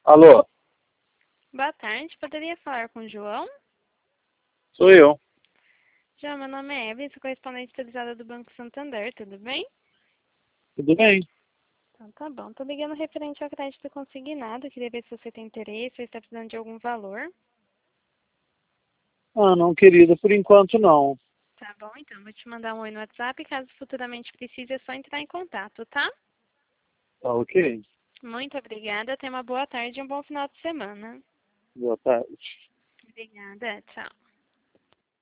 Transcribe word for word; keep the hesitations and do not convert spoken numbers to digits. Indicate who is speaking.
Speaker 1: Alô,
Speaker 2: Boa tarde, poderia falar com o João?
Speaker 1: sou eu.
Speaker 2: João, meu nome é Evelyn, sou correspondente atualizada do Banco Santander, tudo bem?
Speaker 1: Tudo bem?
Speaker 2: Então tá bom, tô ligando referente ao crédito consignado, queria ver se você tem interesse ou está precisando de algum valor.
Speaker 1: Ah, não, querida, por enquanto não.
Speaker 2: Tá bom, então, vou te mandar um oi no WhatsApp, caso futuramente precise é só entrar em contato, tá?
Speaker 1: Tá ok.
Speaker 2: Muito obrigada, tenha uma boa tarde e um bom final de semana.
Speaker 1: Boa tarde.
Speaker 2: Obrigada, tchau.